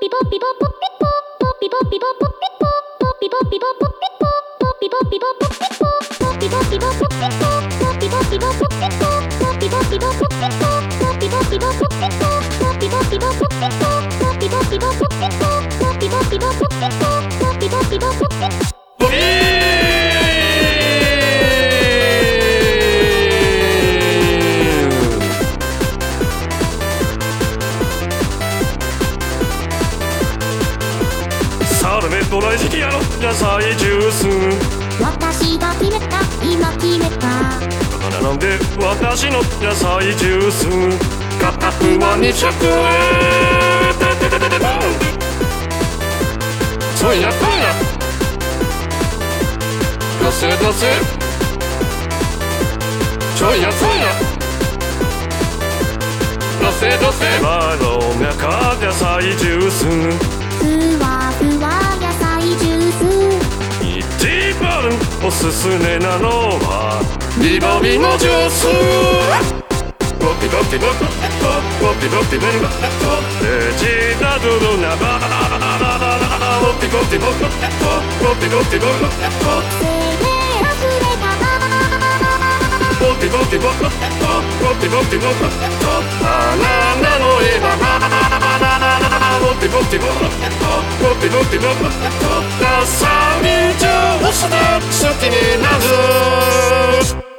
サルベットライジアの野菜ジュース。 私が決めた、今決めた。 だからなんで私の野菜ジュース価格は200円。そうやそうやどせどせちょいやそうやどせどせまろやか野菜ジュース。 ふわふわ野菜ジュース。 一番おすすめなのはビボビのジュース。ボピボピボピボピボピボピベジタブルなバボピボピボピボピボピボピ精霊あふれたボピボピボピボピボピボピあなたの笑顔ボピボピボピボピボピボピ野菜ジュースで好きになる。